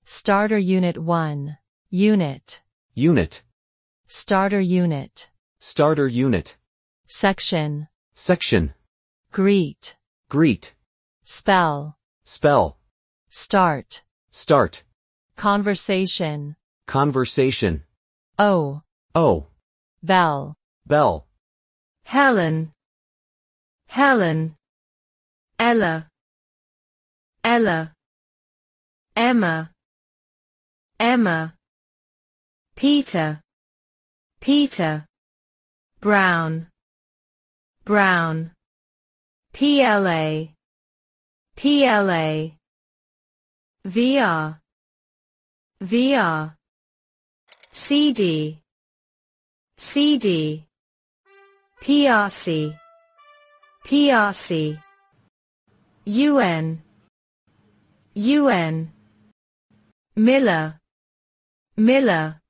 Starter Unit 1. Unit. Unit. Starter Unit. Starter unit. Section. Section. Greet. Greet. Spell. Spell. Start. Start. Conversation. Conversation. O. O. Bell. Bell. Helen, Helen, Ella, Ella, Emma, Emma, Peter, Peter, Brown, Brown, PLA, PLA, VR, VR, CD, CD, PRC, PRC, UN, UN, Miller, Miller,